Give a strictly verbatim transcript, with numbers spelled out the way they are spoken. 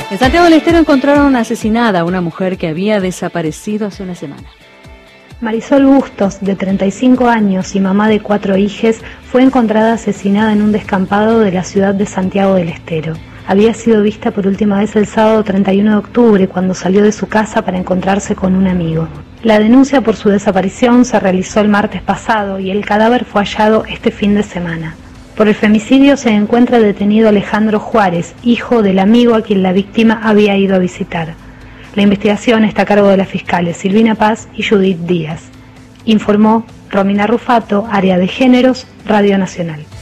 En Santiago del Estero encontraron asesinada a una mujer que había desaparecido hace una semana. Marisol Bustos, de treinta y cinco años y mamá de cuatro hijes, fue encontrada asesinada en un descampado de la ciudad de Santiago del Estero. Había sido vista por última vez el sábado treinta y uno de octubre, cuando salió de su casa para encontrarse con un amigo. La denuncia por su desaparición se realizó el martes pasado y el cadáver fue hallado este fin de semana. Por el femicidio se encuentra detenido Alejandro Juárez, hijo del amigo a quien la víctima había ido a visitar. La investigación está a cargo de las fiscales Silvina Paz y Judith Díaz. Informó Romina Rufato, Área de Géneros, Radio Nacional.